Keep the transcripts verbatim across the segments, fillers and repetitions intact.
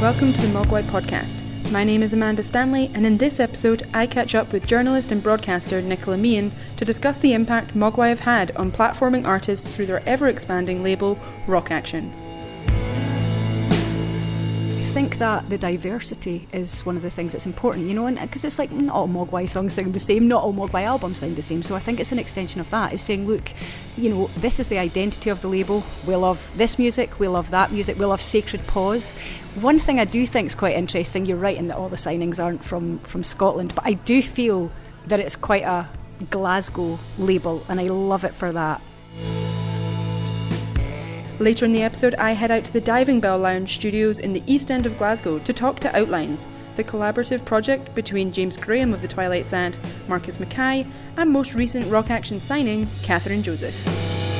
welcome to the Mogwai podcast. My name is Amanda Stanley, and in this episode I catch up with journalist and broadcaster Nicola Meehan to discuss the impact Mogwai have had on platforming artists through their ever-expanding label, Rock Action. I think that the diversity is one of the things that's important, you know, and because it's like not all Mogwai songs sound the same, not all Mogwai albums sound the same, so I think it's an extension of that. It's saying, look, you know, this is the identity of the label. We love this music, we love that music, we love Sacred Paws. One thing I do think is quite interesting, you're right in that all the signings aren't from, from Scotland, but I do feel that it's quite a Glasgow label, and I love it for that. Later in the episode, I head out to the Diving Bell Lounge studios in the East End of Glasgow to talk to Outlines, the collaborative project between James Graham of the Twilight Sad, Marcus Mackay, and most recent Rock Action signing, Catherine Joseph.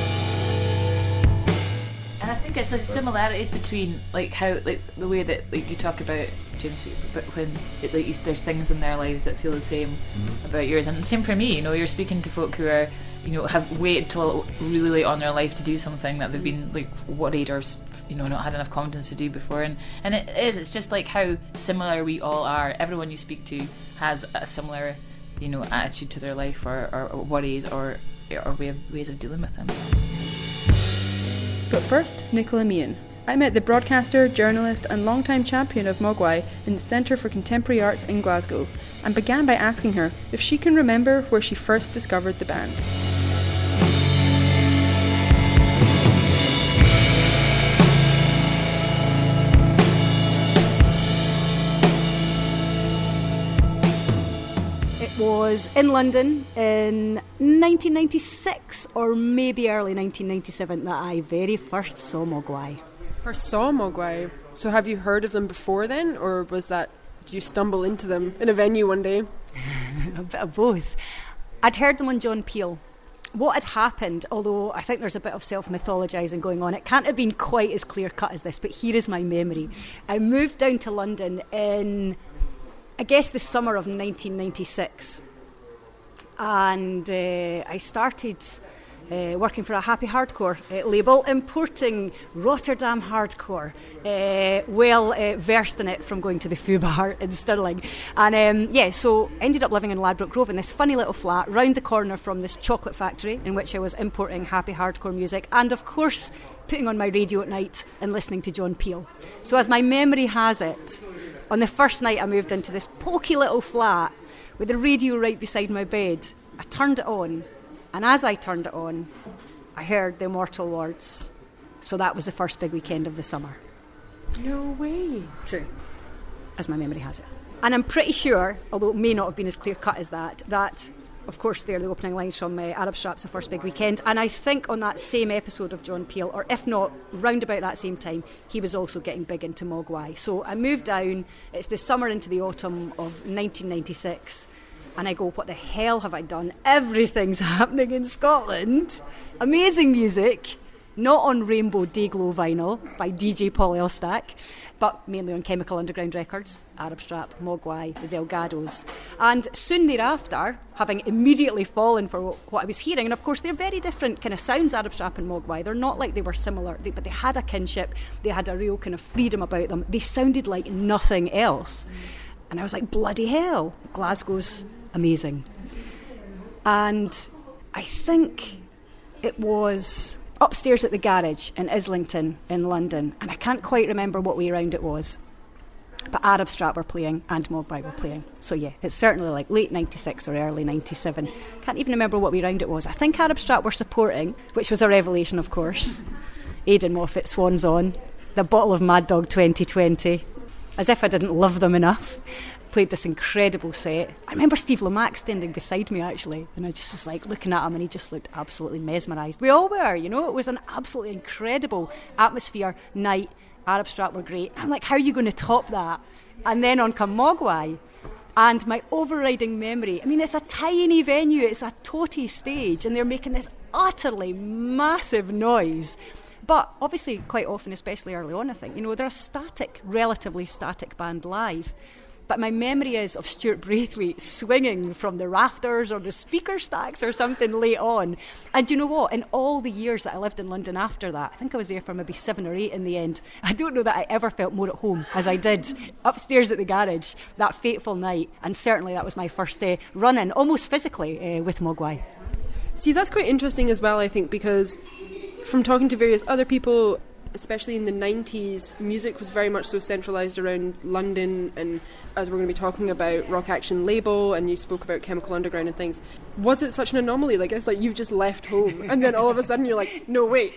And I think it's like similarities between like how like the way that like you talk about James, but when it, like there's things in their lives that feel the same about yours, and the same for me. You know, you're speaking to folk who are, you know, have waited till really late on their life to do something that they've been like worried or, you know, not had enough confidence to do before, and and it is. It's just like how similar we all are. Everyone you speak to has a similar, you know, attitude to their life or, or, or worries or or way of, ways of dealing with them. But first, Nicola Meehan. I met the broadcaster, journalist and longtime champion of Mogwai in the Centre for Contemporary Arts in Glasgow, and began by asking her if she can remember where she first discovered the band. It was in London in nineteen ninety-six or maybe early nineteen ninety-seven that I very first saw Mogwai. First saw Mogwai. So have you heard of them before then, or was that, did you stumble into them in a venue one day? A bit of both. I'd heard them on John Peel. What had happened, although I think there's a bit of self-mythologising going on, it can't have been quite as clear-cut as this, but here is my memory. I moved down to London in, I guess, the summer of nineteen ninety-six. And uh, I started uh, working for a happy hardcore uh, label, importing Rotterdam hardcore, uh, well uh, versed in it from going to the Foo Bar in Stirling. And um, yeah, so ended up living in Ladbroke Grove in this funny little flat round the corner from this chocolate factory in which I was importing happy hardcore music and, of course, putting on my radio at night and listening to John Peel. So as my memory has it, on the first night I moved into this poky little flat with the radio right beside my bed, I turned it on, and as I turned it on, I heard the immortal words. So that was the first big weekend of the summer. No way. True, as my memory has it. And I'm pretty sure, although it may not have been as clear-cut as that, that, of course, they're the opening lines from uh, Arab Strap's The First Big Weekend, and I think on that same episode of John Peel, or if not, round about that same time, he was also getting big into Mogwai. So I moved down, it's the summer into the autumn of nineteen ninety-six, and I go, what the hell have I done? Everything's happening in Scotland. Amazing music, not on Rainbow Dayglow vinyl by D J Paul Elstack, but mainly on Chemical Underground Records, Arab Strap, Mogwai, the Delgados. And soon thereafter, having immediately fallen for what I was hearing, and of course they're very different kind of sounds, Arab Strap and Mogwai. They're not like they were similar, they, but they had a kinship, they had a real kind of freedom about them. They sounded like nothing else. And I was like, bloody hell, Glasgow's amazing. And I think it was upstairs at the garage in Islington in London, and I can't quite remember what way round it was, but Arab Strap were playing and Mogwai were playing. So yeah, it's certainly like late ninety-six or early ninety-seven. Can't even remember what way round it was. I think Arab Strap were supporting, which was a revelation, of course. Aidan Moffat, Swans On, the bottle of Mad Dog twenty twenty, as if I didn't love them enough. Played this incredible set. I remember Steve Lamacq standing beside me actually, and I just was like looking at him, and he just looked absolutely mesmerised. We all were, you know, it was an absolutely incredible atmosphere night. Arab Strap were great. I'm like, how are you going to top that? And then on come Mogwai, and my overriding memory, I mean, it's a tiny venue, it's a toty stage, and they're making this utterly massive noise. But obviously quite often, especially early on, I think, you know, they're a static, relatively static band live. but my memory is of Stuart Braithwaite swinging from the rafters or the speaker stacks or something late on. And do you know what? In all the years that I lived in London after that, I think I was there for maybe seven or eight in the end, I don't know that I ever felt more at home as I did upstairs at the garage that fateful night. And certainly that was my first uh, run-in, almost physically, uh, with Mogwai. See, that's quite interesting as well, I think, because from talking to various other people, especially in the nineties, music was very much so centralised around London, and as we're going to be talking about Rock Action label, and you spoke about Chemical Underground and things. Was it such an anomaly? Like, it's like you've just left home and then all of a sudden you're like, no, wait,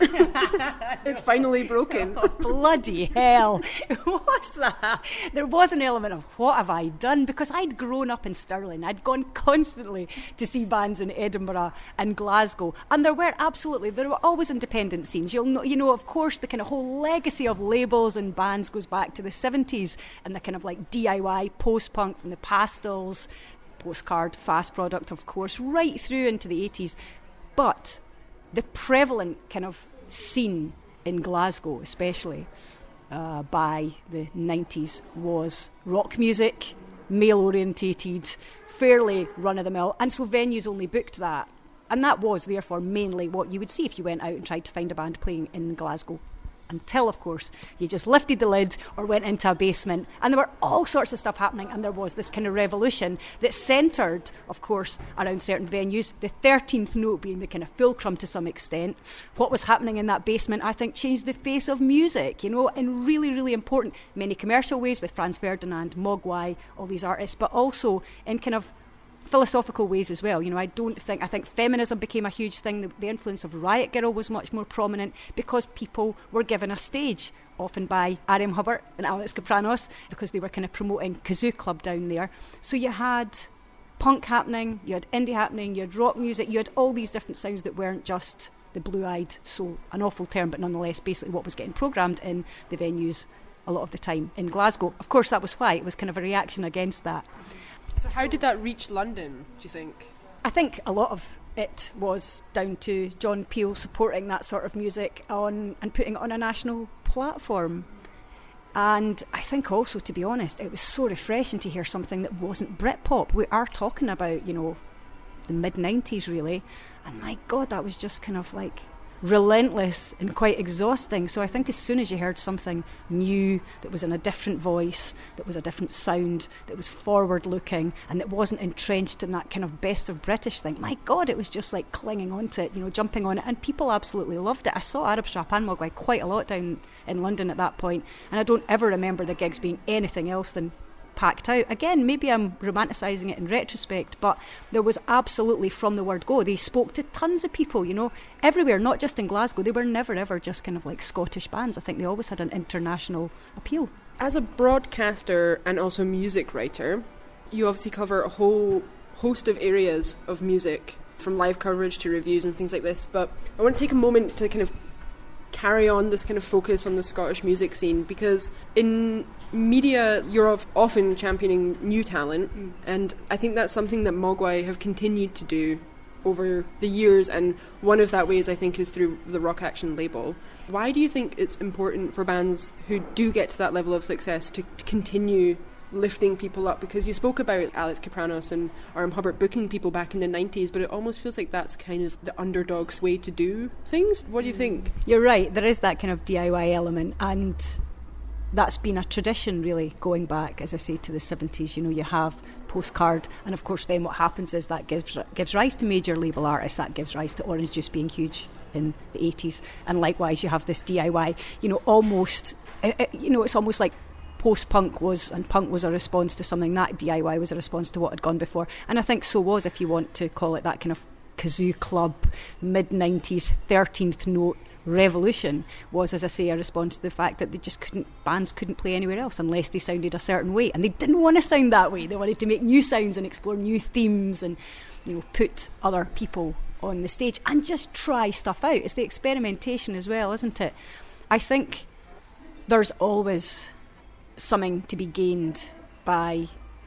it's finally broken. Oh, bloody hell. What's that? There was an element of what have I done? Because I'd grown up in Stirling. I'd gone constantly to see bands in Edinburgh and Glasgow. And there were absolutely, there were always independent scenes. You'll know, you know, of course, the kind of whole legacy of labels and bands goes back to the seventies and the kind of like D I Y post-punk from the Pastels, Postcard, Fast Product, of course, right through into the eighties. But the prevalent kind of scene in Glasgow, especially uh, by the nineties, was rock music, male-orientated, fairly run-of-the-mill, and so venues only booked that. And that was, therefore, mainly what you would see if you went out and tried to find a band playing in Glasgow. Until, of course, you just lifted the lid or went into a basement, and there were all sorts of stuff happening, and there was this kind of revolution that centred, of course, around certain venues, the thirteenth note being the kind of fulcrum to some extent. What was happening in that basement, I think, changed the face of music, you know, in really, really important, many commercial ways with Franz Ferdinand, Mogwai, all these artists, but also in kind of philosophical ways as well. You know, I don't think, I think feminism became a huge thing. The, the influence of Riot Girl was much more prominent because people were given a stage, often by R M Hubbard and Alex Kapranos, because they were kind of promoting Kazoo Club down there. So you had punk happening, you had indie happening, you had rock music, you had all these different sounds that weren't just the blue-eyed, so an awful term, but nonetheless basically what was getting programmed in the venues a lot of the time in Glasgow. Of course, that was why it was kind of a reaction against that. So how did that reach London, do you think? I think a lot of it was down to John Peel supporting that sort of music on and putting it on a national platform. And I think also, to be honest, it was so refreshing to hear something that wasn't Britpop. We are talking about, you know, the mid-nineties really. And my God, that was just kind of like relentless and quite exhausting. So I think as soon as you heard something new that was in a different voice, that was a different sound, that was forward looking and that wasn't entrenched in that kind of best of British thing, my God, it was just like clinging onto it, you know, jumping on it, and people absolutely loved it. I saw Arab Strap and Mogwai quite a lot down in London at that point, and I don't ever remember the gigs being anything else than packed out. Again, maybe I'm romanticising it in retrospect, but there was absolutely, from the word go, they spoke to tons of people, you know, everywhere, not just in Glasgow. They were never ever just kind of like Scottish bands. I think they always had an international appeal. As a broadcaster and also music writer, you obviously cover a whole host of areas of music, from live coverage to reviews and things like this, but I want to take a moment to kind of carry on this kind of focus on the Scottish music scene, because in media you're often championing new talent, mm. and I think that's something that Mogwai have continued to do over the years, and one of that ways I think is through the Rock Action label. Why do you think it's important for bands who do get to that level of success to continue lifting people up? Because you spoke about Alex Kapranos and R M Hubbard booking people back in the nineties, but it almost feels like that's kind of the underdog's way to do things. What do you think? You're right, there is that kind of D I Y element, and that's been a tradition really going back, as I say, to the seventies. You know, you have Postcard, and of course then what happens is that gives gives rise to major label artists, that gives rise to Orange Juice being huge in the eighties, and likewise you have this D I Y, you know, almost, you know, it's almost like post-punk was, and punk was a response to something, that D I Y was a response to what had gone before, and I think so was, if you want to call it that kind of Kazoo Club mid-nineties thirteenth note revolution, was, as I say, a response to the fact that they just couldn't, bands couldn't play anywhere else unless they sounded a certain way, and they didn't want to sound that way. They wanted to make new sounds and explore new themes and, you know, put other people on the stage and just try stuff out. It's the experimentation as well, isn't it? I think there's always something to be gained by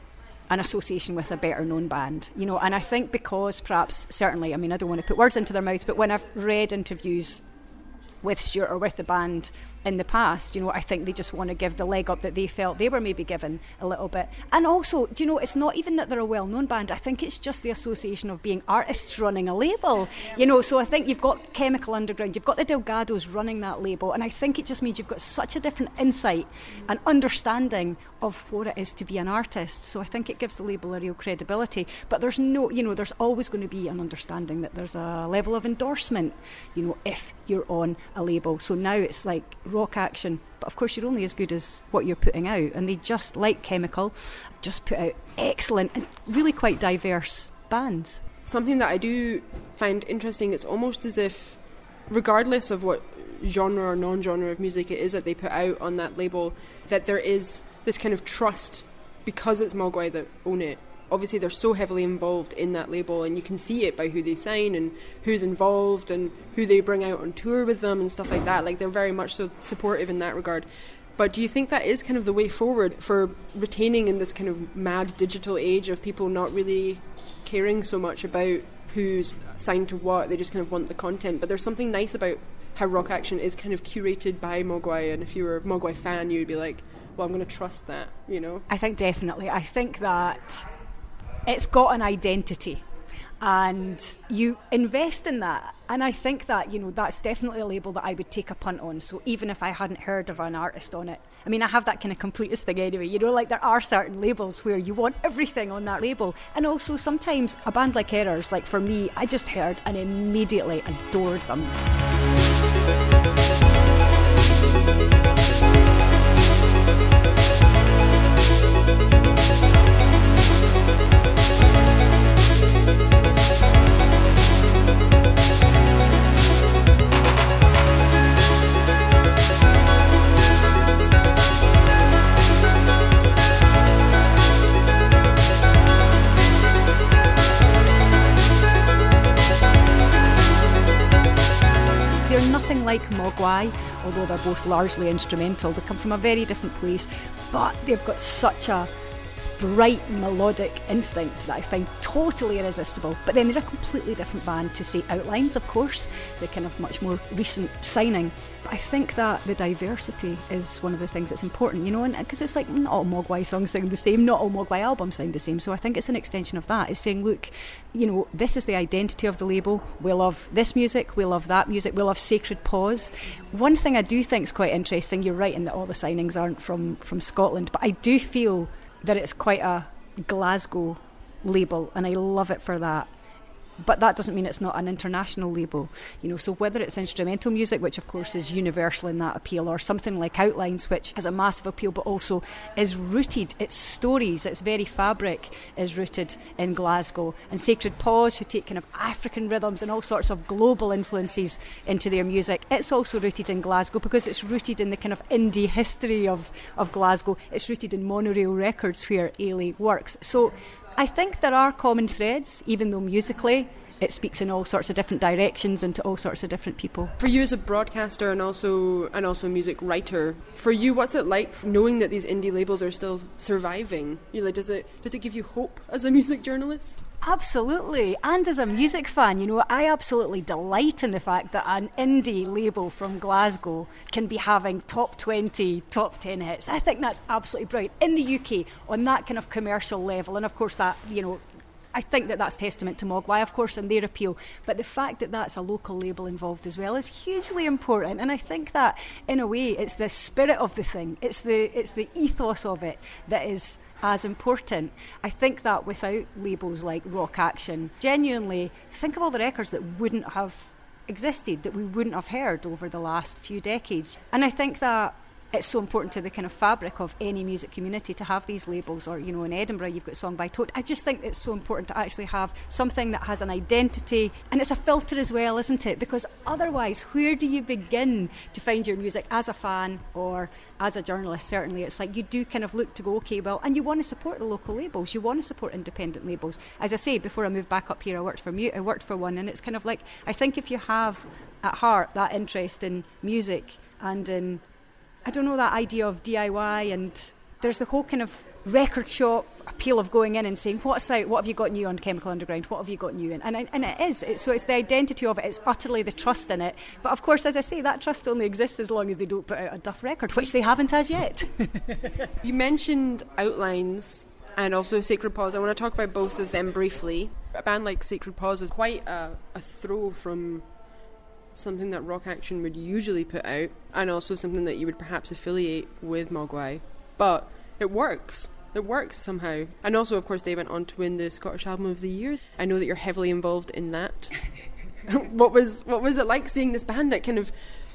an association with a better known band, you know, and I think because perhaps, certainly, I mean, I don't want to put words into their mouth, but when I've read interviews with Stuart or with the band in the past. You know, I think they just want to give the leg up that they felt they were maybe given a little bit. And also, do you know, it's not even that they're a well-known band. I think it's just the association of being artists running a label. You know, so I think you've got Chemical Underground, you've got the Delgados running that label, and I think it just means you've got such a different insight and understanding of what it is to be an artist. So I think it gives the label a real credibility. But there's no, you know, there's always going to be an understanding that there's a level of endorsement, you know, if you're on a label. So now it's like Rock Action, but of course you're only as good as what you're putting out, and they just, like Chemical, just put out excellent and really quite diverse bands. Something that I do find interesting, it's almost as if, regardless of what genre or non-genre of music it is that they put out on that label, that there is this kind of trust because it's Mogwai that own it. Obviously they're so heavily involved in that label, and you can see it by who they sign and who's involved and who they bring out on tour with them and stuff like that. Like, they're very much so supportive in that regard. But do you think that is kind of the way forward for retaining in this kind of mad digital age of people not really caring so much about who's signed to what? They just kind of want the content. But there's something nice about how Rock Action is kind of curated by Mogwai, and if you were a Mogwai fan, you'd be like, well, I'm going to trust that, you know? I think definitely. I think that it's got an identity, and you invest in that. And I think that, you know, that's definitely a label that I would take a punt on. So even if I hadn't heard of an artist on it, I mean, I have that kind of completist thing anyway, you know, like there are certain labels where you want everything on that label. And also sometimes a band like Errors, like for me, I just heard and immediately adored them. Like Mogwai, although they're both largely instrumental, they come from a very different place, but they've got such a bright melodic instinct that I find totally irresistible. But then they're a completely different band to, say, Outlines, of course, the kind of much more recent signing. But I think that the diversity is one of the things that's important, you know, and because it's like not all Mogwai songs sound the same, not all Mogwai albums sound the same, so I think it's an extension of that. It's saying, look, you know, this is the identity of the label. We love this music, we love that music, we love Sacred Paws. One thing I do think is quite interesting, you're right in that all the signings aren't from, from Scotland, but I do feel that it's quite a Glasgow label, and I love it for that. But that doesn't mean it's not an international label, you know. So whether it's instrumental music, which of course is universal in that appeal, or something like Outlines, which has a massive appeal, but also is rooted, its stories, its very fabric is rooted in Glasgow. And Sacred Paws, who take kind of African rhythms and all sorts of global influences into their music, it's also rooted in Glasgow because it's rooted in the kind of indie history of, of Glasgow. It's rooted in Monorail Records, where Ailey works. So I think there are common threads, even though musically it speaks in all sorts of different directions and to all sorts of different people. For you as a broadcaster and also and also a music writer, for you, what's it like knowing that these indie labels are still surviving? You know, does it does it give you hope as a music journalist? Absolutely, and as a music fan, you know, I absolutely delight in the fact that an indie label from Glasgow can be having top twenty, top ten hits. I think that's absolutely brilliant in the U K on that kind of commercial level, and of course that, you know, I think that that's testament to Mogwai, of course, and their appeal. But the fact that that's a local label involved as well is hugely important. And I think that, in a way, it's the spirit of the thing. It's the it's the ethos of it that is as important. I think that without labels like Rock Action, genuinely, think of all the records that wouldn't have existed, that we wouldn't have heard over the last few decades. And I think that it's so important to the kind of fabric of any music community to have these labels, or, you know, in Edinburgh you've got Song by Tote. I just think it's so important to actually have something that has an identity, and it's a filter as well, isn't it? Because otherwise, where do you begin to find your music as a fan or as a journalist? Certainly it's like you do kind of look to go, okay, well, and you want to support the local labels, you want to support independent labels. As I say, before I moved back up here, I worked for mu- I worked for one, and it's kind of like, I think if you have at heart that interest in music and in, I don't know, that idea of D I Y, and there's the whole kind of record shop appeal of going in and saying, what's out, what have you got new on Chemical Underground, what have you got new in? And, and it is, it, so it's the identity of it, it's utterly the trust in it. But of course, as I say, that trust only exists as long as they don't put out a duff record, which they haven't as yet. You mentioned Outlines and also Sacred Paws. I want to talk about both of them briefly. A band like Sacred Paws is quite a, a throw from something that Rock Action would usually put out, and also something that you would perhaps affiliate with Mogwai. But it works. It works somehow. And also, of course, they went on to win the Scottish Album of the Year. I know that you're heavily involved in that. what was what was it like seeing this band that kind of,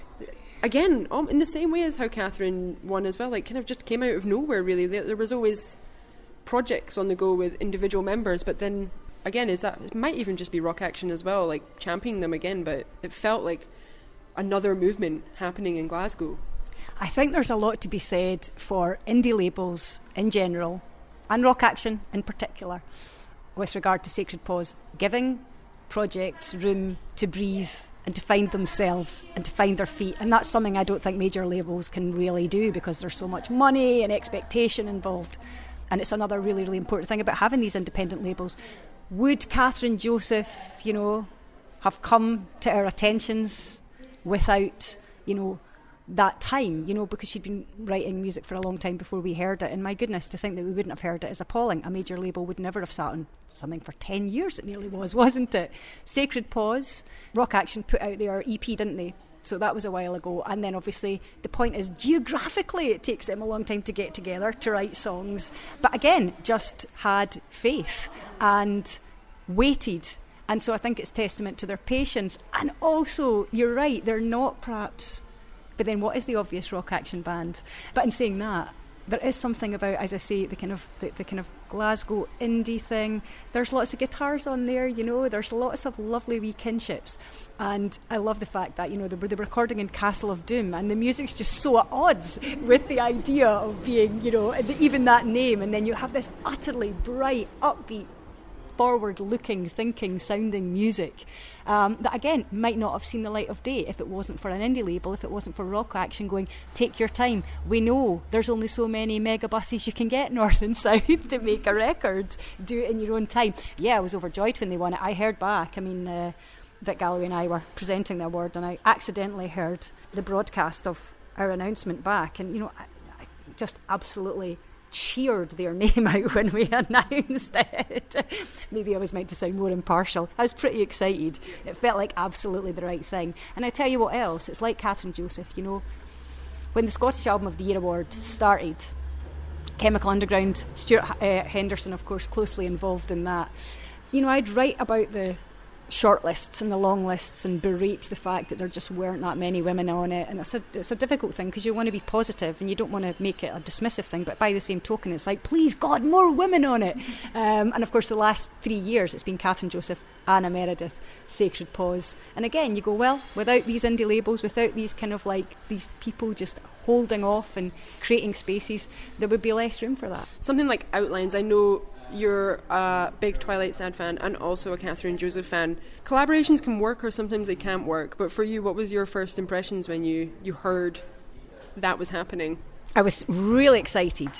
again, in the same way as how Catherine won as well, like kind of just came out of nowhere, really? There, there was always projects on the go with individual members, but then, again, is that it might even just be Rock Action as well, like championing them again, but it felt like another movement happening in Glasgow. I think there's a lot to be said for indie labels in general, and Rock Action in particular, with regard to Sacred Paws, giving projects room to breathe and to find themselves and to find their feet. And that's something I don't think major labels can really do, because there's so much money and expectation involved. And it's another really, really important thing about having these independent labels. Would Catherine Joseph, you know, have come to our attentions without, you know, that time, you know, because she'd been writing music for a long time before we heard it, and my goodness, to think that we wouldn't have heard it is appalling. A major label would never have sat on something for ten years, it nearly was, wasn't it? Sacred Paws, Rock Action put out their E P, didn't they? So that was a while ago. And then obviously the point is, geographically it takes them a long time to get together to write songs, but again, just had faith and waited. And so I think it's testament to their patience. And also, you're right, they're not perhaps, but then what is the obvious Rock Action band? But in saying that, there is something about, as I say, the kind of the, the kind of Glasgow indie thing. There's lots of guitars on there, you know, there's lots of lovely wee kinships. And I love the fact that, you know, they were, they were recording in Castle of Doom, and the music's just so at odds with the idea of being, you know, even that name. And then you have this utterly bright, upbeat, forward-looking, thinking, sounding music um, that, again, might not have seen the light of day if it wasn't for an indie label, if it wasn't for Rock Action going, take your time. We know there's only so many mega buses you can get north and south to make a record. Do it in your own time. Yeah, I was overjoyed when they won it. I heard back. I mean, uh, Vic Galloway and I were presenting the award, and I accidentally heard the broadcast of our announcement back, and, you know, I, I just absolutely cheered their name out when we announced it. Maybe I was meant to sound more impartial. I was pretty excited. It felt like absolutely the right thing. And I tell you what else, it's like Catherine Joseph, you know, when the Scottish Album of the Year award started, Chemical Underground, Stuart uh, Henderson, of course, closely involved in that. You know, I'd write about the shortlists and the long lists and berate the fact that there just weren't that many women on it, and it's a it's a difficult thing, because you want to be positive and you don't want to make it a dismissive thing, but by the same token it's like, please God, more women on it. Um, and of course the last three years it's been Catherine Joseph, Anna Meredith, Sacred Paws, and again you go, well, without these indie labels, without these kind of like these people just holding off and creating spaces, there would be less room for that. Something like Outlines, I know you're a big Twilight Sad fan and also a Catherine Joseph fan. Collaborations can work, or sometimes they can't work, but for you, what was your first impressions when you, you heard that was happening? I was really excited,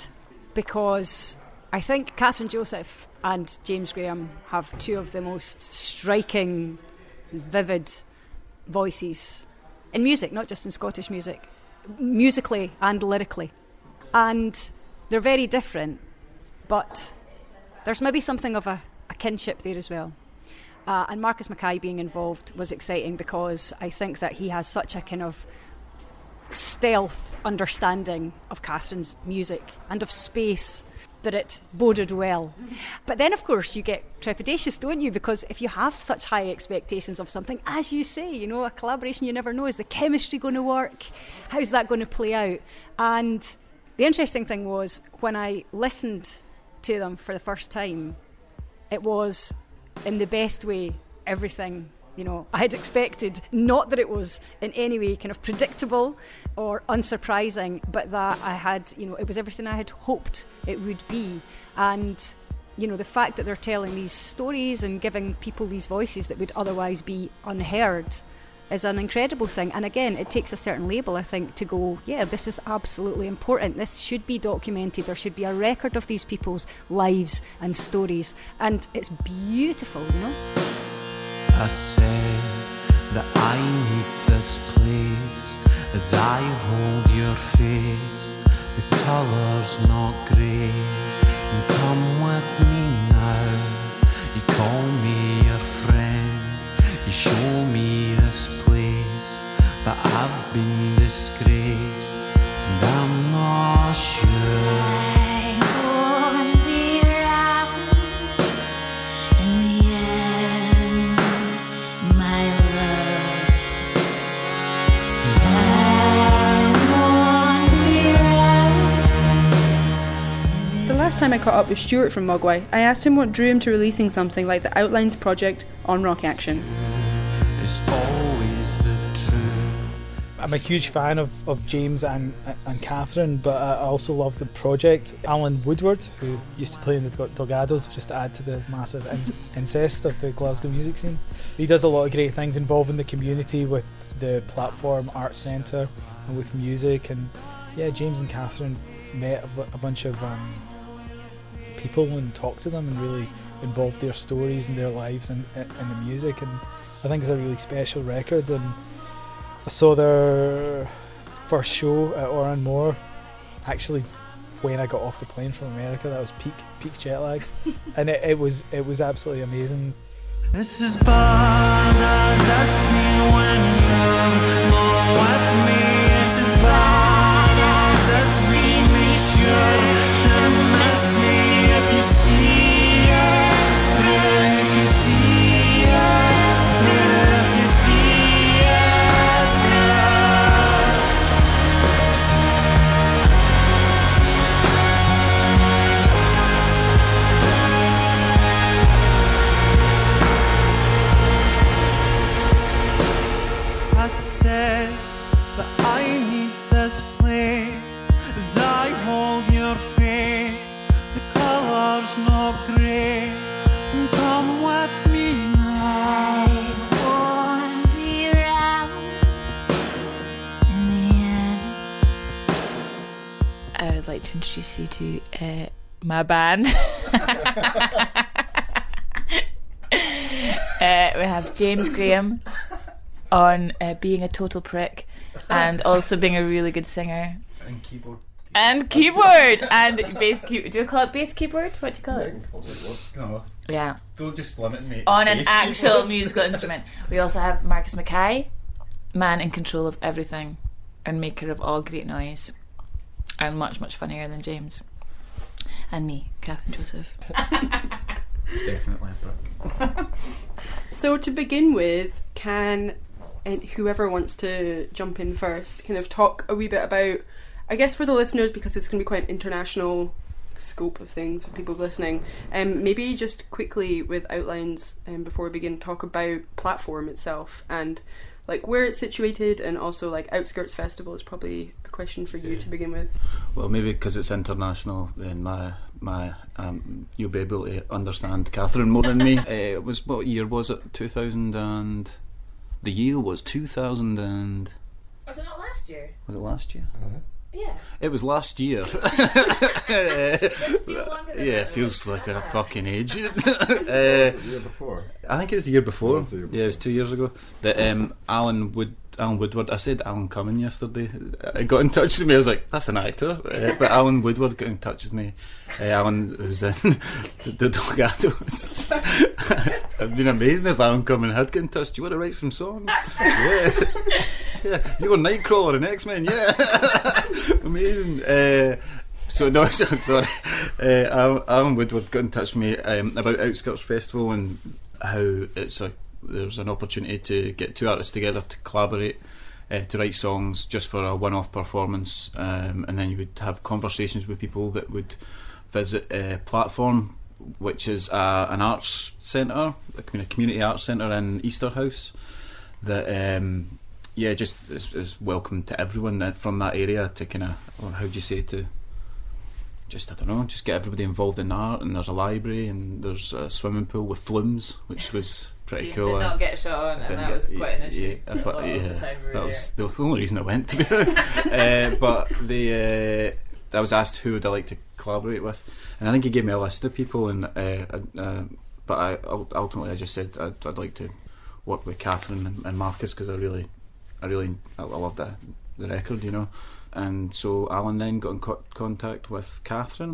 because I think Catherine Joseph and James Graham have two of the most striking, vivid voices in music, not just in Scottish music, musically and lyrically. And they're very different, but there's maybe something of a, a kinship there as well. Uh, and Marcus Mackay being involved was exciting, because I think that he has such a kind of stealth understanding of Catherine's music and of space that it boded well. But then, of course, you get trepidatious, don't you? Because if you have such high expectations of something, as you say, you know, a collaboration, you never know, is the chemistry going to work? How's that going to play out? And the interesting thing was, when I listened to them for the first time, it was in the best way everything, you know, I had expected. Not that it was in any way kind of predictable or unsurprising, but that I had, you know, it was everything I had hoped it would be. And, you know, the fact that they're telling these stories and giving people these voices that would otherwise be unheard is an incredible thing. And again, it takes a certain label, I think, to go, yeah, this is absolutely important. This should be documented. There should be a record of these people's lives and stories. And it's beautiful, you know. I said that I need this place as I hold your face. The colour's not grey. And come with me now. You call me your friend. You show me this place, but I've been disgraced, and I'm not sure. I won't be around in the end, my love. I won't be around. The last time I caught up with Stuart from Mogwai, I asked him what drew him to releasing something like the Outlines project on Rock Action. It's always the truth. I'm a huge fan of, of James and and Catherine, but I also love the project. Alan Woodward, who used to play in the Delgados, just to add to the massive in- incest of the Glasgow music scene. He does a lot of great things involving the community with the Platform Arts Centre and with music. And yeah, James and Catherine met a, b- a bunch of um, people and talked to them and really involved their stories and their lives in, in the music. And I think it's a really special record. And I saw their first show at Oran Moore actually when I got off the plane from America. That was peak peak jet lag, and it, it was it was absolutely amazing. This is bad as it's been when you're not with me. This is bad as it's been. Make sure to miss me if you see it through. You can see it through. If you see it through. I said that I need this place as I hold your face. The colour's not grey. Come with me now. I won't be around in the end. I would like to introduce you to uh, my band. uh, we have James Graham on uh, being a total prick and also being a really good singer. And keyboard. And keyboard! And bass keyboard. Do you call it bass keyboard? What do you call it? No, Yeah. don't just limit me. On an Bass actual keyboard. musical instrument. We also have Marcus Mackay, man in control of everything and maker of all great noise. And much, much funnier than James. And me, Catherine Joseph. Definitely a prick. So to begin with, can and whoever wants to jump in first kind of talk a wee bit about, I guess for the listeners, because it's going to be quite an international scope of things for people listening, um, maybe just quickly with Outlines um, before we begin, talk about Platform itself and like where it's situated, and also like Outskirts Festival is probably a question for you Yeah. to begin with. Well, maybe because it's international, then my my um, you'll be able to understand Catherine more than me. uh, it was, what year was it? Two thousand and the year was two thousand and Was it not last year? was it last year? Yeah. It was last year. Does feel longer than Yeah, that. it feels like a fucking age. uh, The year before. I think it was the year before. It was the year Yeah, it was two years ago. That um, Alan Wood, Alan Woodward. I said Alan Cumming yesterday. I got in touch with me. I was like, "That's an actor," uh, but Alan Woodward got in touch with me. Uh, Alan was in the, the Delgados. It'd been amazing if Alan Cumming had got in touch. Do you want to write some songs? Yeah, yeah. You were Nightcrawler in X-Men. Yeah, amazing. Uh, So no, so, sorry. Uh, Alan, Alan Woodward got in touch with me um, about Outskirts Festival and how it's a there's an opportunity to get two artists together to collaborate, uh, to write songs just for a one-off performance, um, and then you would have conversations with people that would visit uh, Platform, which is uh, an arts centre, a community arts centre in Easterhouse. That um, yeah, just is, is welcome to everyone that from that area to kind of, how do you say, to just I don't know, just get everybody involved in art. And there's a library and there's a swimming pool with flumes, which was pretty James cool. did not get shot on, and Didn't that get- was quite an issue. Yeah, I a thought- lot of the yeah, time we were that there. was the only reason I went, to be honest. uh, but the uh, I was asked who would I like to collaborate with, and I think he gave me a list of people, and uh, uh, but I ultimately I just said I'd, I'd like to work with Catherine and, and Marcus, because I really, I really, I, I love the the record, you know. And so Alan then got in co- contact with Catherine,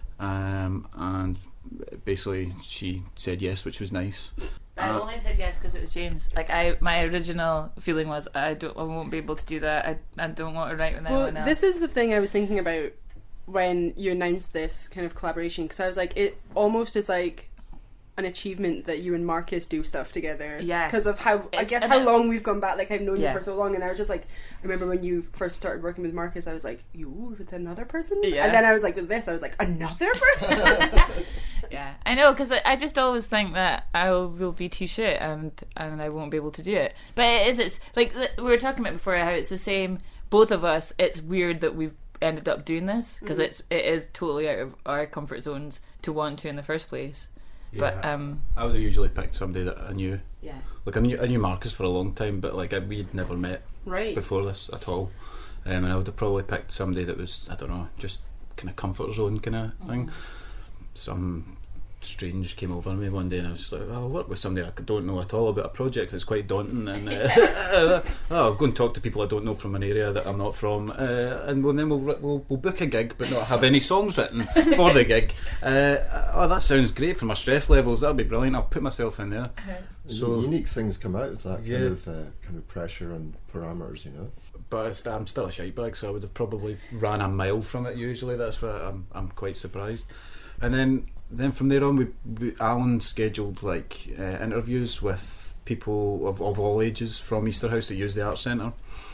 um, and basically she said yes, which was nice. I Uh, only said yes because it was James. Like I, my original feeling was I don't, I won't be able to do that. I, I don't want to write with Well, anyone else. this is the thing I was thinking about when you announced this kind of collaboration, because I was like, it almost is like an achievement that you and Marcus do stuff together. Yeah. Because of how, I It's- guess, and how it- long we've gone back. Like, I've known Yeah. you for so long, and I was just like, I remember when you first started working with Marcus, I was like, you with another person? Yeah. And then I was like, with this, I was like, another person? Yeah, I know, because I, I just always think that I will, will be too shit and and I won't be able to do it. But it is, it's like th- we were talking about before, how it's the same. Both of us, it's weird that we've ended up doing this, because it's it is totally out of our comfort zones to want to in the first place. But Yeah. um, I would have usually picked somebody that I knew. yeah, Like I knew, I knew Marcus for a long time, but like I, we'd never met Right. before this at all. Um, and I would have probably picked somebody that was, I don't know, just kind of comfort zone kind of thing. Some strange came over me one day, and I was just like, oh, I'll work with somebody I don't know at all about a project. It's quite daunting, and uh, oh, I'll go and talk to people I don't know from an area that I'm not from, uh, and we'll, then we'll, we'll we'll book a gig but not have any songs written for the gig. Uh, oh, that sounds great for my stress levels. That'll be brilliant. I'll put myself in there. So- unique things come out of that kind Yeah. of uh, kind of pressure and parameters, you know. But it's, I'm still a shite bag, so I would have probably ran a mile from it. Usually, that's why I'm I'm quite surprised. And then then from there on, we, we Alan scheduled like uh, interviews with people of, of all ages from Easterhouse that use the art centre.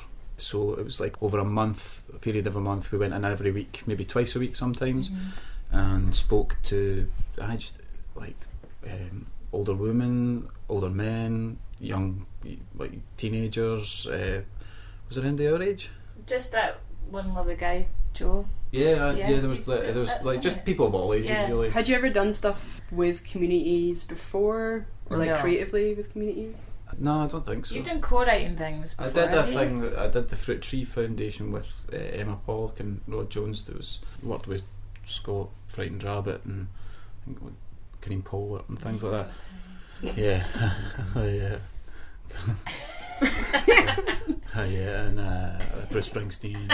So it was like over a month, a period of a month. We went in every week, maybe twice a week sometimes, and spoke to I just like um, older women, older men, young like teenagers. Uh, was there anybody our age? just that one lovely guy, Joe. Yeah, uh, yeah, Yeah, there was he's- like, there was that's like right. just people of all ages, Yeah. really. Had you ever done stuff with communities before? Or like No. creatively with communities? No, I don't think so. You've done co-writing things I before. did a haven't you? thing. that- I did the Fruit Tree Foundation with uh, Emma Pollock and Rod Jones. That was worked with Scott Frightened Rabbit and I think with Kareem Polwart and things like that. Yeah, yeah. Uh, yeah, and uh, Bruce Springsteen.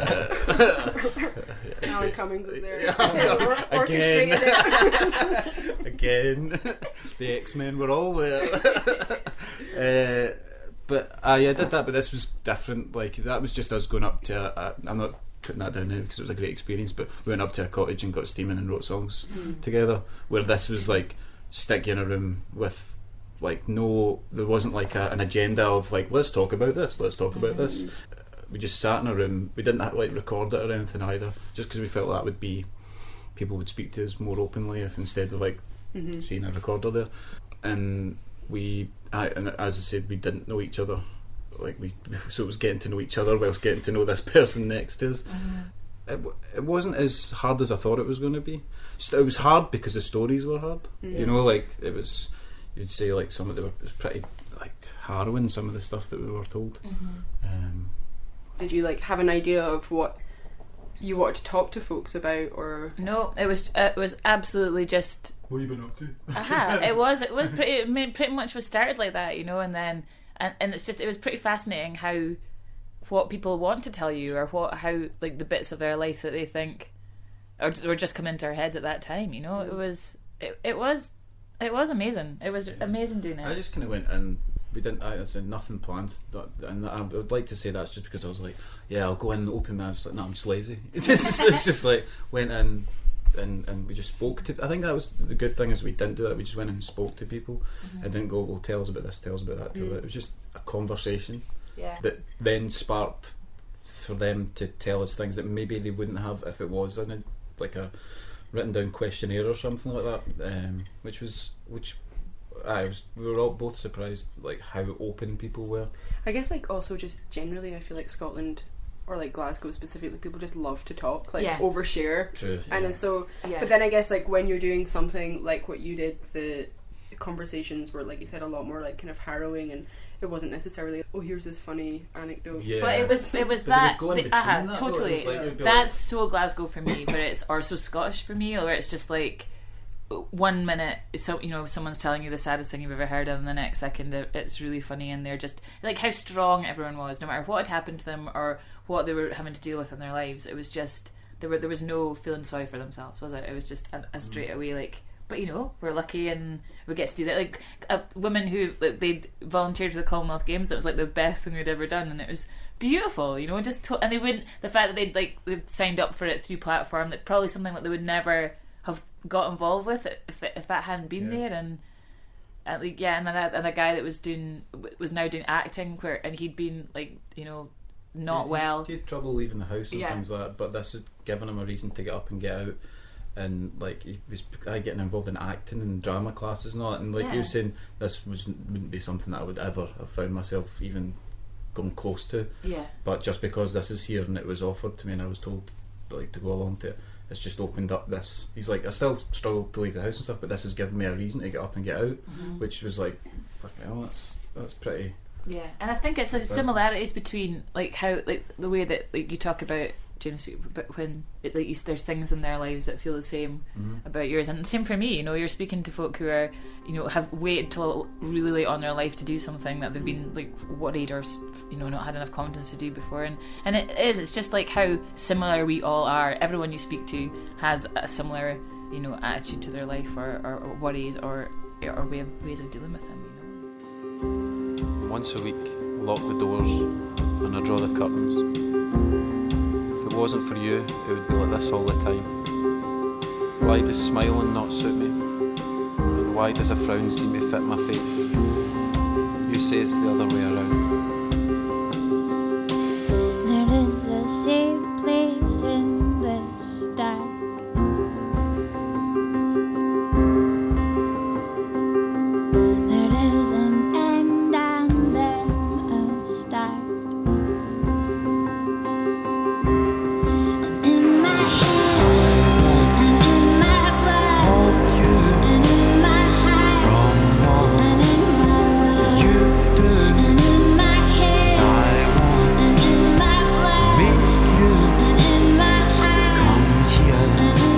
Uh, Alan Cummings was there. Yeah. Or- orchestrated it. Again, the X-Men were all there. uh, but uh, yeah, I did that, but this was different. Like that was just us going up to. A, a, I'm not putting that down now because it was a great experience, but we went up to a cottage and got steaming and wrote songs together. Where this was like stick you in a room with. Like no, there wasn't like a, an agenda of like let's talk about this, let's talk about this. Uh, we just sat in a room. We didn't have, like record it or anything either, just because we felt that would be people would speak to us more openly if instead of like Mhm. seeing a recorder there. And we, I, and as I said, we didn't know each other. Like we, so it was getting to know each other whilst getting to know this person next to us. It, w- it wasn't as hard as I thought it was going to be. Just, it was hard because the stories were hard. You know, like it was. You'd say like some of them were it was pretty like harrowing. Some of the stuff that we were told. Um, Did you like have an idea of what you wanted to talk to folks about, or No, it was it was absolutely just. what have you been up to? Aha, it was it was pretty I mean, pretty much was started like that, you know, and then and, and it's just it was pretty fascinating how what people want to tell you or what how like the bits of their life that they think or were just come into our heads at that time, you know. It was it, it was it was amazing. It was amazing doing I it. just kind of went and we didn't. I said nothing planned, that- and I would like to say that's just because I was like, yeah, I'll go in and open. I was like, no, I'm just lazy. It's just, it's just like went in and and we just spoke to. I think that was the good thing is we didn't do that. We just went in and spoke to people and didn't go, well, tell us about this, tell us about that. Tell it. It was just a conversation Yeah. that then sparked for them to tell us things that maybe they wouldn't have if it was in a, like a written down questionnaire or something like that, um, which was which I was we were all both surprised like how open people were. I guess like also just generally I feel like Scotland or like Glasgow specifically, people just love to talk, like Yeah. overshare. True. And then so, Yeah. but then I guess like when you're doing something like what you did, the conversations were, like you said, a lot more like kind of harrowing, and it wasn't necessarily, oh, here's this funny anecdote. Yeah. But it was it was But they that, would go in the, between uh-huh, that, though. It totally. was like, it would be That's like- so Glasgow for me, but it's or so Scottish for me, where it's just like one minute, so you know, someone's telling you the saddest thing you've ever heard, and the next second it- it's really funny, and they're just like how strong everyone was, no matter what had happened to them or what they were having to deal with in their lives. It was just there were there was no feeling sorry for themselves, was it? It was just a, a straight away like. But you know, we're lucky and we get to do that. Like uh, women who like, they'd volunteered for the Commonwealth Games, it was like the best thing they'd ever done, and it was beautiful. You know, just to- and they wouldn't. The fact that they'd like they'd signed up for it through platform, that probably something that they would never have got involved with if if that hadn't been Yeah. there. And and like yeah, and then that, and the guy that was doing was now doing acting, where and he'd been like you know not He- well. He had trouble leaving the house and Yeah. things like that, but this has given him a reason to get up and get out. And like he was uh, getting involved in acting and drama classes and all that. And like Yeah. you were saying, this was, wouldn't be something that I would ever have found myself even going close to. Yeah. But just because this is here and it was offered to me and I was told like to go along to it, it's just opened up this. He's like, I still struggle to leave the house and stuff, but this has given me a reason to get up and get out, Mhm. which was like, fucking hell, that's that's pretty. Yeah, and I think it's a similarities between like how like the way that like you talk about James, but when it, like you, there's things in their lives that feel the same Mhm. about yours, and same for me. You know, you're speaking to folk who are you know have waited till really late on in their life to do something that they've been like worried or you know not had enough confidence to do before, and and it is. It's just like how similar we all are. Everyone you speak to has a similar you know attitude to their life or, or, or worries or or way of, ways of dealing with them. You know. Once a week, I lock the doors and I draw the curtains. If it wasn't for you, it would be like this all the time. Why does smiling not suit me? And why does a frown seem to fit my face? You say it's the other way around. There is a safe place in the dark. There is an end and then a start. And in my head, and in my blood, and in my heart, and in my world, and in my head, and in my blood, and in my heart,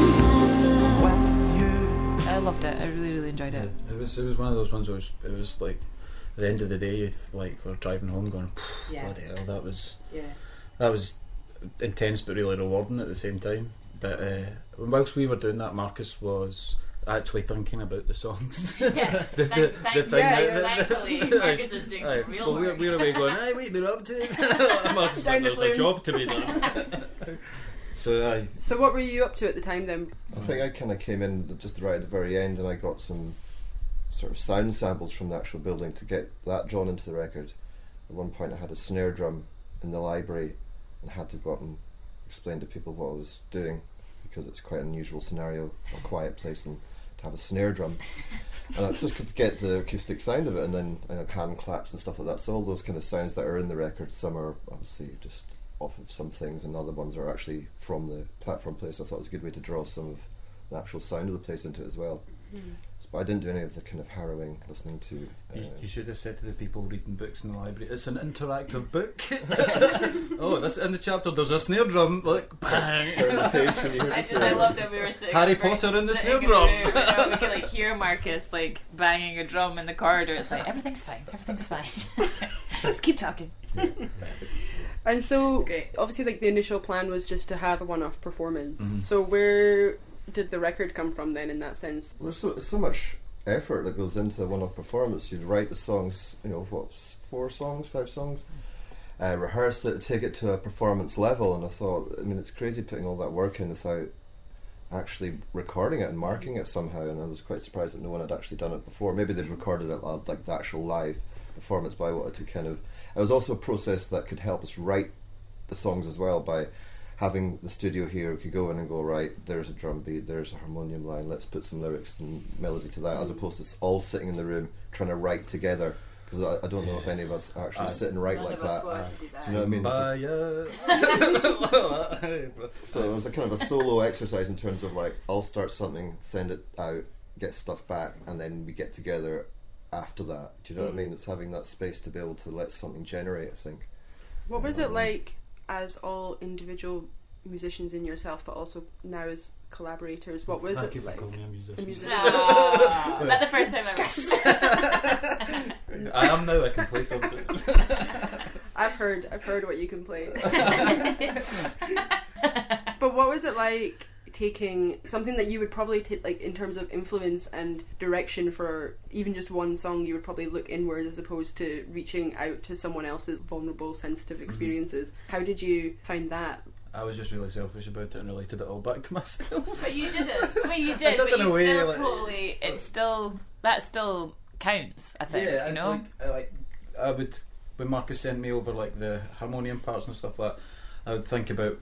and in my world. I loved it. I really really enjoyed it. It was it was one of those ones where it was, it was like at the end of the day, like we're driving home going, Yeah. bloody hell, that was Yeah. that was intense but really rewarding at the same time. But uh, whilst we were doing that, Marcus was actually thinking about the songs. Yeah, the, thank- the, thank- the thing yeah, that, thankfully, Marcus is doing some aye, real well, we're, work. we're away going, hey, what have you been up to? Marcus is Down like, the there's a flumes. job to be done. So aye. So what were you up to at the time then? I think I kind of came in just right at the very end, and I got some sort of sound samples from the actual building to get that drawn into the record. At one point, I had a snare drum in the library, and had to go up and explain to people what I was doing, because it's quite an unusual scenario, a quiet place, and to have a snare drum, and I, just 'cause to get the acoustic sound of it, and then you know, hand claps and stuff like that. So all those kind of sounds that are in the record, some are obviously just off of some things, and other ones are actually from the platform place. I thought it was a good way to draw some of the actual sound of the place into it as well. Mm. But I didn't do any of the kind of harrowing listening to. Uh, You, you should have said to the people reading books in the library, it's an interactive book. Oh, this in the chapter there's a snare drum, like bang. turn the page when you hear I, the did, I snare. love that we were sitting Harry we were Potter and the sitting snare in drum. room, you know, we could like hear Marcus like banging a drum in the corridor. It's like everything's fine, everything's fine. Just keep talking. And so It's great. obviously like the initial plan was just to have a one-off performance. Mhm. So where did the record come from then in that sense? Well, there's so, so much effort that goes into a one-off performance. You'd write the songs, you know, what, four songs, five songs, uh, rehearse it, take it to a performance level, and I thought, I mean, it's crazy putting all that work in without actually recording it and marking it somehow, and I was quite surprised that no one had actually done it before. Maybe they'd recorded it uh, like the actual live performance, but I wanted to kind of... It was also a process that could help us write the songs as well, by having the studio here. We could go in and go, right, there's a drum beat, there's a harmonium line, let's put some lyrics and melody to that, as opposed to s- all sitting in the room trying to write together, because I, I don't know if any of us actually Uh, sit and write None like of us that. want to do that. Do you know what I mean? This Bye, is- So it was a kind of a solo exercise in terms of like, I'll start something, send it out, get stuff back, and then we get together after that. Do you know what I mean? It's having that space to be able to let something generate, I think. What was Um, it like as all individual musicians in yourself, but also now as collaborators? What was Thank it you for like? calling me a musician. A musician. Ah, is that the first time ever? I am now. I can play something. I've heard, I've heard what you can play. But what was it like taking something that you would probably take, like in terms of influence and direction for even just one song, you would probably look inward as opposed to reaching out to someone else's vulnerable, sensitive experiences. Mm-hmm. How did you find that? I was just really selfish about it and related it all back to myself. But you didn't. I mean, you I did, did but in you a way, still like- totally. It's still that still counts. I think. yeah, you it's know. like, I, like I would when Marcus sent me over like the harmonium parts and stuff like that, I would think about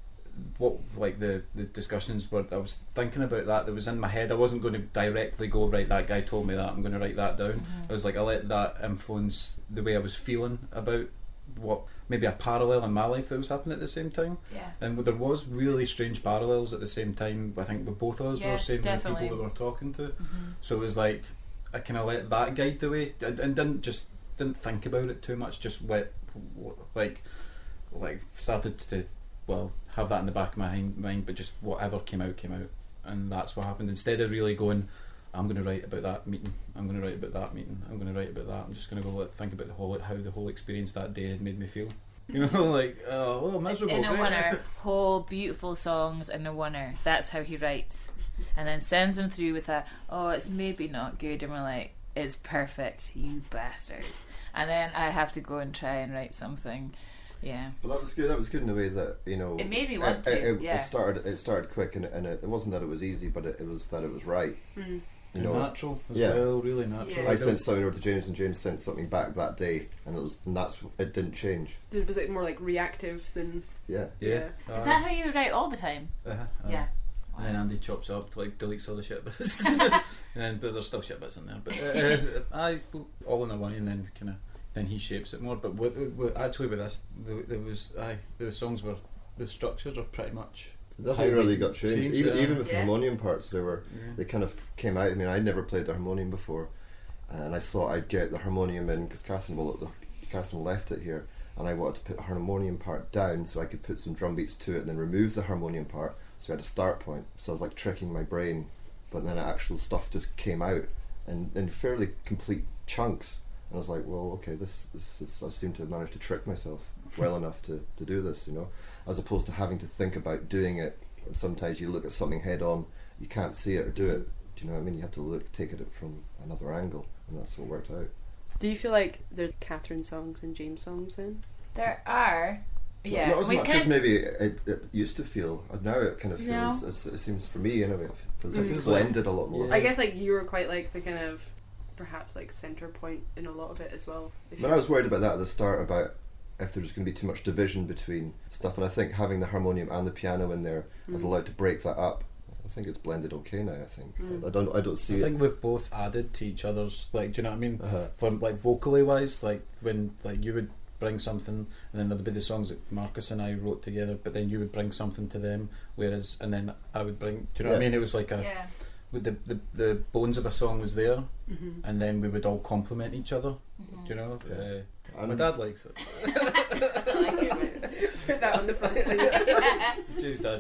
what like the, the discussions were. I was thinking about that. That was in my head. I wasn't going to directly go, right, that guy told me that, I'm going to write that down. Mm-hmm. I was like, I let that influence the way I was feeling about what maybe a parallel in my life that was happening at the same time. Yeah. And there was really strange parallels at the same time. I think with both of us, we Yeah, were saying with the definitely. people that we were talking to. Mm-hmm. So it was like I kind of let that guide the way, and, and didn't just didn't think about it too much. Just let like like started to well have that in the back of my hin- mind, but just whatever came out came out, and that's what happened. Instead of really going, I'm going to write about that meeting. I'm going to write about that meeting. I'm going to write about that. I'm just going to go let, think about the whole how the whole experience that day had made me feel. You know, like oh, well, miserable. In a great. winner, whole beautiful songs in a winner. That's how he writes, and then sends them through with a oh, it's maybe not good, and we're like, it's perfect, you bastard. And then I have to go and try and write something. Yeah. Well, that was good. That was good in a way that you know. It made me want it, to, It, it, yeah. it started. It started quick, and, and it, it wasn't that it was easy, but it, it was that it was right. Mm. You And know, natural as yeah. well, really natural. Yeah. I sent something over to James, and James sent something back that day, and it was, and that's it didn't change. Did, was it more like reactive than? Yeah. Yeah. Is that how you write all the time? Uh-huh, uh, Yeah. And then Andy chops up, like deletes all the shit bits, and then, but there's still shit bits in there. But uh, I all in a one, and then kind of then he shapes it more. But with, with, actually with this, there, there was I the songs were the structures are pretty much. Nothing how really we got changed. changed Even, it, even uh, with the Yeah. harmonium parts, they were Yeah. they kind of came out. I mean, I'd never played the harmonium before, and I thought I'd get the harmonium in because Catherine, well, Catherine left it here, and I wanted to put the harmonium part down so I could put some drum beats to it, and then remove the harmonium part. So I had a start point. So I was like tricking my brain, but then actual stuff just came out in, in fairly complete chunks. And I was like, well, okay, this, this is, I seem to have managed to trick myself well enough to, to do this, you know, as opposed to having to think about doing it. Sometimes you look at something head on, you can't see it or do it. Do you know what I mean? You have to look, take it from another angle, and that's what worked out. Do you feel like there's Catherine songs and James songs then? There are. Yeah. Not as we much kind as of- maybe it, it used to feel. Now it kind of No. feels. It's, it seems for me anyway. It feels like Mm. it's blended a lot more. Yeah. I guess like you were quite like the kind of perhaps like center point in a lot of it as well. if But you- I was worried about that at the start about if there was going to be too much division between stuff, and I think having the harmonium and the piano in there has Mm. allowed to break that up. I think it's blended okay now. I think Mm. I don't. I don't I see think it. we've both added to each other's, like, do you know what I mean? Uh-huh. From like vocally wise, like when like you would bring something, and then there'd be the songs that Marcus and I wrote together, but then you would bring something to them, whereas and then I would bring. Do you know what I Yeah. mean? It was like a Yeah. with the, the the bones of a song was there, Mhm. and then we would all complement each other. Mhm. Do you know? Yeah. Uh, And my dad likes it. That's all I care about. Put that on the front sleeve. James' dad.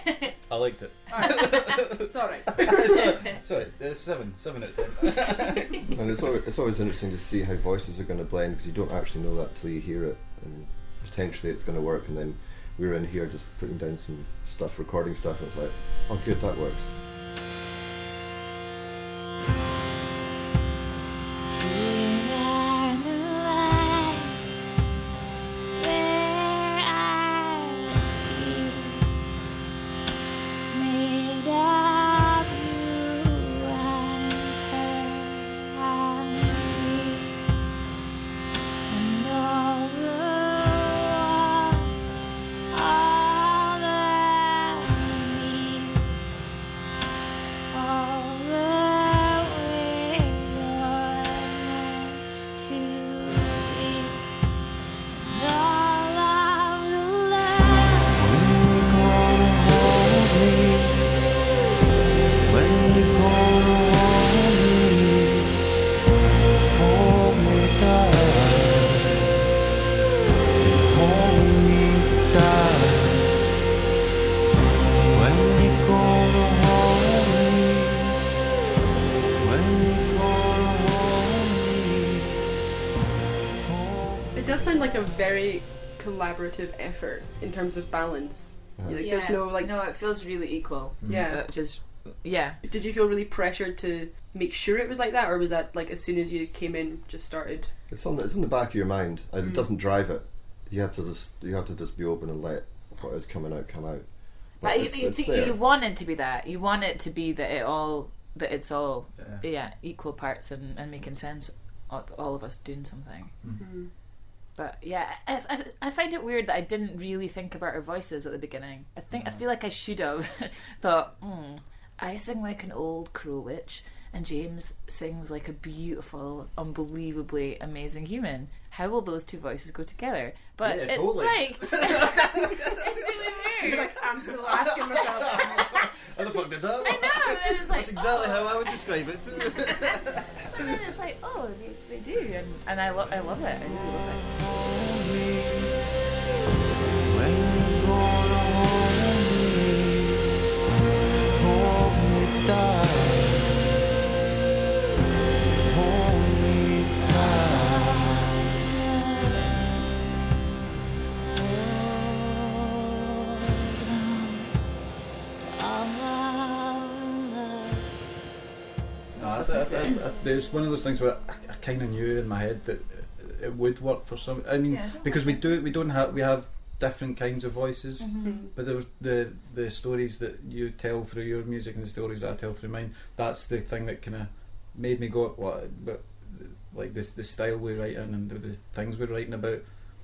I liked it. It's alright. sorry, sorry, uh, seven, seven out of ten. And it's always, it's always interesting to see how voices are going to blend because you don't actually know that till you hear it, and potentially it's going to work. And then we were in here just putting down some stuff, recording stuff, and it's like, oh, good, that works. Here are the lights where I feel made of you and her and me, and all the walls all around me. It does sound like a very collaborative effort in terms of balance. Yeah. Like, yeah. there's no like. No, it feels really equal. Yeah. Uh, just yeah. Did you feel really pressured to make sure it was like that, or was that like as soon as you came in, just started? It's on. It's in the back of your mind. It Mm. doesn't drive it. You have to just. You have to just be open and let what is coming out come out. But you, it's, you, it's think there. you want it to be that. You want it to be that it all that it's all Yeah. yeah, equal parts and, and making sense of all of us doing something. Mm. But yeah, I, I, I find it weird that I didn't really think about our voices at the beginning. I think I feel like I should have thought, hmm, I sing like an old crow witch, and James sings like a beautiful, unbelievably amazing human. How will those two voices go together? But Yeah, it's totally. like it's really weird. Like, I'm still asking myself. How the fuck did that work? I know, and then it's like That's exactly oh. how I would describe it. And then it's like, oh, they, they do, and, and I, lo- I love it. I really love it. When you're gonna hold me, hold me tight, hold me No, I, I, I, I, it's one of those things where I, I kind of knew in my head that it would work for some. I mean, Yeah, don't because we do, we don't have, we have different kinds of voices, Mm-hmm. but there was the the stories that you tell through your music and the stories that I tell through mine. That's the thing that kind of made me go, what, but like this the style we write in and the, the things we're writing about.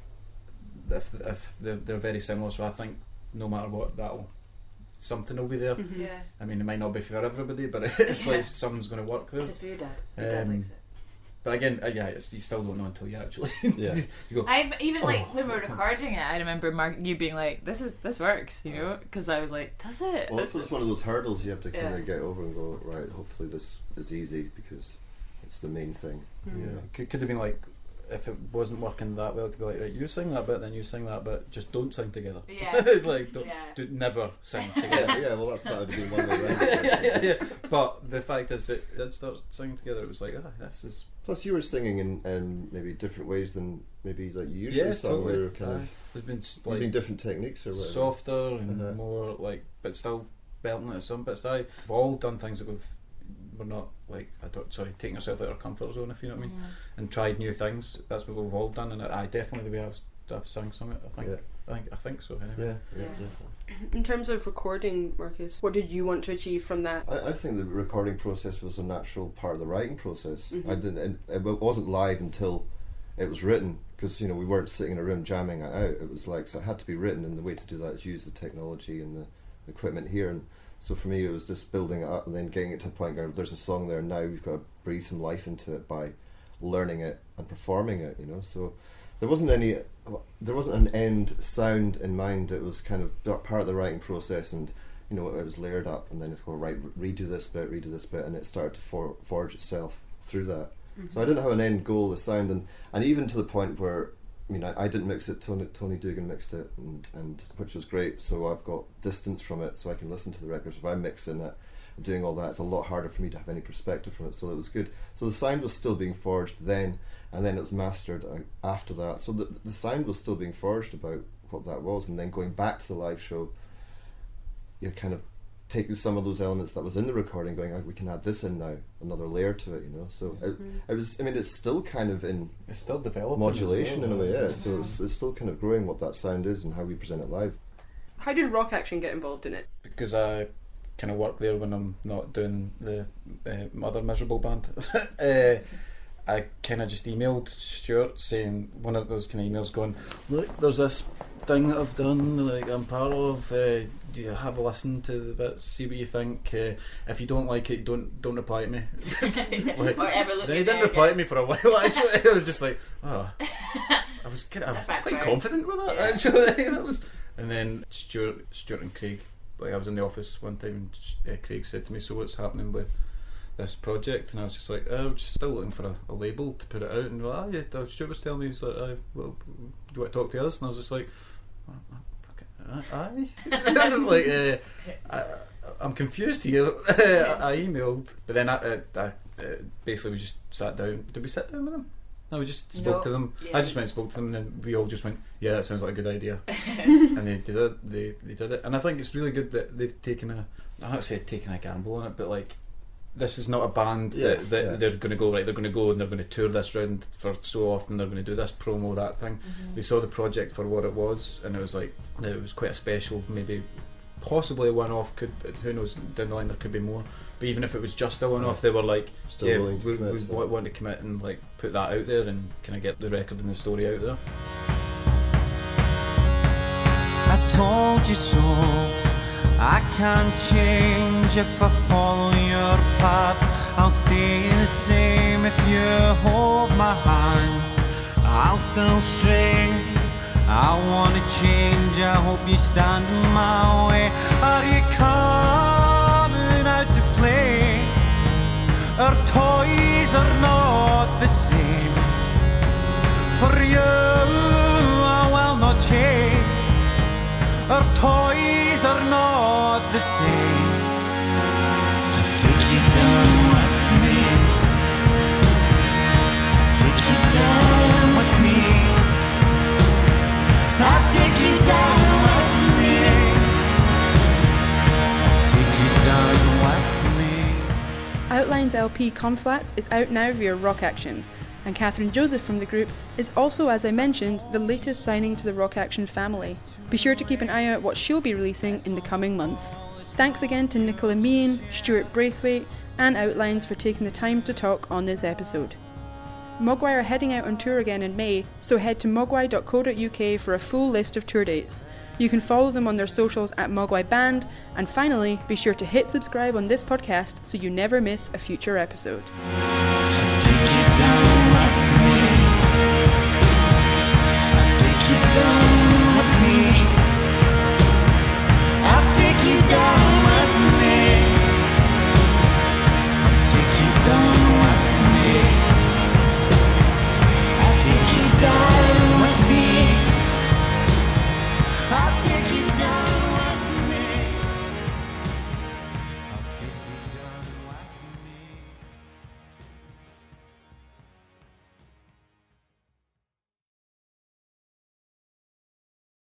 If if they're, they're very similar, so I think no matter what, that'll something will be there. Mm-hmm. Yeah. I mean, it might not be for everybody, but it's Yeah. like something's going to work there. Just for your dad. Your dad Um, likes it. But again, uh, yeah, it's, you still don't know until you actually. Yeah. you go. I even like Oh. when we were recording it, I remember Mark you being like, "This is this works," you know, because I was like, "Does it?" Well, it's, it's one of those hurdles you have to kind Yeah. of get over and go, right, hopefully this is easy because it's the main thing. Yeah, could, could have been like, if it wasn't working that well, it could be like, right, you sing that bit, then you sing that bit, just don't sing together. Yeah. like, don't, Yeah. do, never sing Yeah, together. yeah, well, that's, that would have been one way around it. yeah, actually. yeah. But the fact is, it did start singing together. It was like, oh, this is. Plus, you were singing in, in maybe different ways than maybe like you usually Yeah, sung. totally. We were kind Aye. of There's been s- using like different techniques or whatever. softer and Uh-huh. more like, but still belting at some bits. I, we've all done things that we've we're not like I don't sorry taking ourselves out of our comfort zone, if you know what I mean, and tried new things. That's what we've all done, and I definitely the way I've, I've sung some of it. I think Yeah. I think I think so. Anyway. Yeah, yeah, Yeah. definitely. In terms of recording, Marcus, what did you want to achieve from that? I, I think the recording process was a natural part of the writing process. Mhm. I didn't. It, it wasn't live until it was written because you know we weren't sitting in a room jamming it out. It was like so it had to be written, and the way to do that is use the technology and the equipment here. And so for me, it was just building it up and then getting it to a point where there's a song there. Now we've got to breathe some life into it by learning it and performing it. You know, so there wasn't any. There wasn't an end sound in mind. It was kind of part of the writing process, and you know it was layered up, and then it's go right, redo this bit, redo this bit, and it started to for, forge itself through that. So I didn't have an end goal, the sound, and, and even to the point where, I mean, I, I didn't mix it. Tony Tony Dugan mixed it, and, and which was great. So I've got distance from it, so I can listen to the records. If I'm mixing it, and doing all that, it's a lot harder for me to have any perspective from it. So it was good. So the sound was still being forged then, and then it was mastered uh, after that. So the the sound was still being forged about what that was, and then going back to the live show, you're kind of taking some of those elements that was in the recording, going, oh, we can add this in now, another layer to it, you know. So it, it was. I mean, it's still kind of in It's still developing. modulation as in well. a way, yeah. So it's, it's still kind of growing what that sound is and how we present it live. How did Rock Action get involved in it? Because I kind of work there when I'm not doing the uh, other miserable band. uh, I kind of just emailed Stuart saying one of those kind of emails going, look, there's this thing that I've done, like I'm part of. Uh, do you have a listen to the bits? See what you think. Uh, if you don't like it, don't don't reply to me. Like, or ever look then he in didn't there reply to again. me for a while. Actually, I was just like, oh, I was kind of That quite backfired. confident with that. Yeah. Actually, that was. And then Stuart, Stuart and Craig. Like I was in the office one time, and uh, Craig said to me, "So what's happening with this project?" And I was just like, oh, "I'm just still looking for a, a label to put it out." And well, oh, yeah, uh, Stuart was telling me, he's like, uh, "Well, do you want to talk to us?" And I was just like, oh, oh, "Fuck it, aye." Like, uh, I, I'm confused here. I emailed, but then I, uh, I uh, basically we just sat down. Did we sit down with them? No, we just spoke No, to them. yeah. I just went and spoke to them, and then we all just went, "Yeah, that sounds like a good idea," and they did it. They they did it, and I think it's really good that they've taken a. I don't say taken a gamble on it, but like, this is not a band Yeah, that, that yeah. they're going to go right. They're going to go and they're going to tour this round for so often. They're going to do this promo, that thing. Mm-hmm. They saw the project for what it was, and it was like that it was quite a special, maybe possibly a one-off. Could who knows down the line there could be more. But even if it was just a one-off, they were like, Still yeah, willing to we, commit we to that. wa- want to commit and like put that out there and kind of get the record and the story out there. I told you so. I can't change if I follow your path. I'll stay the same if you hold my hand. I'll still stray. I wanna change. I hope you stand in my way. Are you coming out to play? Our toys are not the same. For you, I will not change. Our toys are not the same. Take you down with me. Take you down with me. I'll take you down with me. Take you down with me. Outlines L P Conflats is out now via Rock Action, and Catherine Joseph from the group is also, as I mentioned, the latest signing to the Rock Action family. Be sure to keep an eye out what she'll be releasing in the coming months. Thanks again to Nicola Meehan, Stuart Braithwaite, and Outlines for taking the time to talk on this episode. Mogwai are heading out on tour again in May, so head to mogwai dot co dot uk for a full list of tour dates. You can follow them on their socials at Mogwai Band, and finally, be sure to hit subscribe on this podcast so you never miss a future episode. Take you